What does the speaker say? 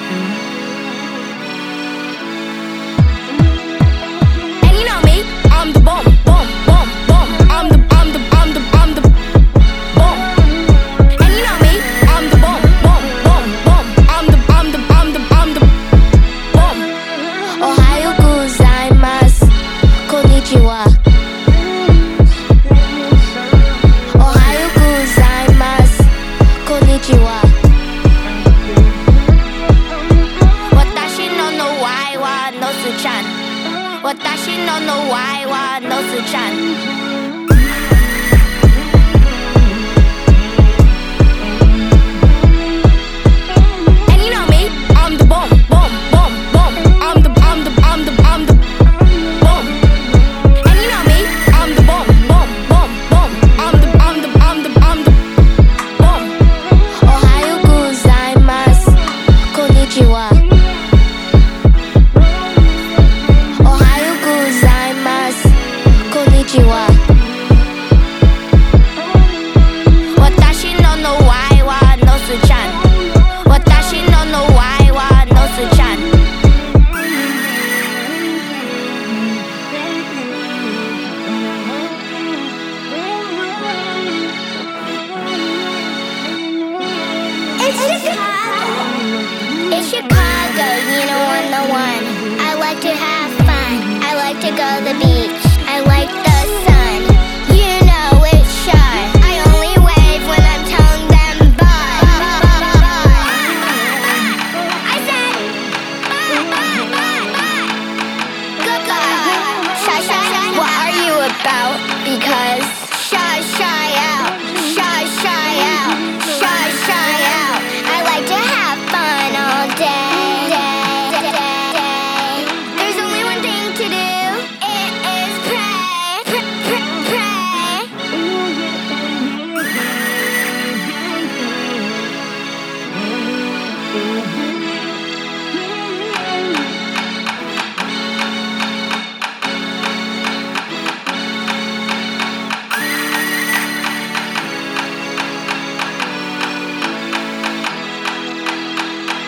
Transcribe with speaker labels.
Speaker 1: And you know me, I'm the bomb, bomb, bomb, bomb. I'm the bomb. And you know me, I'm the bomb, bomb, bomb, bomb. I'm the bomb. Ohayo gozaimasu, konnichiwa. Ohayo gozaimasu, konnichiwa. Watashi no wai wa no su-chan. Watashi no wai wa no su-chan. And you know me, I'm the bomb, bomb, bomb, bomb. I'm the bomb. And you know me, I'm the bomb, bomb, bomb, bomb. I'm the bomb. Ohayo gozaimasu, konnichiwa. Ohayo gozaimasu, konnichiwa. Watashi no wai wa no su-chan. Watashi no wai wa no su-chan. It's Chicago, you know I'm the one. I like to have fun. I like to go to the beach. I like the sun. You know it's shy. I only wave when I'm telling them bye. I said bye. Goodbye. Shy. What are you about? Because shy out. Shy out. I like to have fun all day. There's only one thing to do. It is pray. Pray.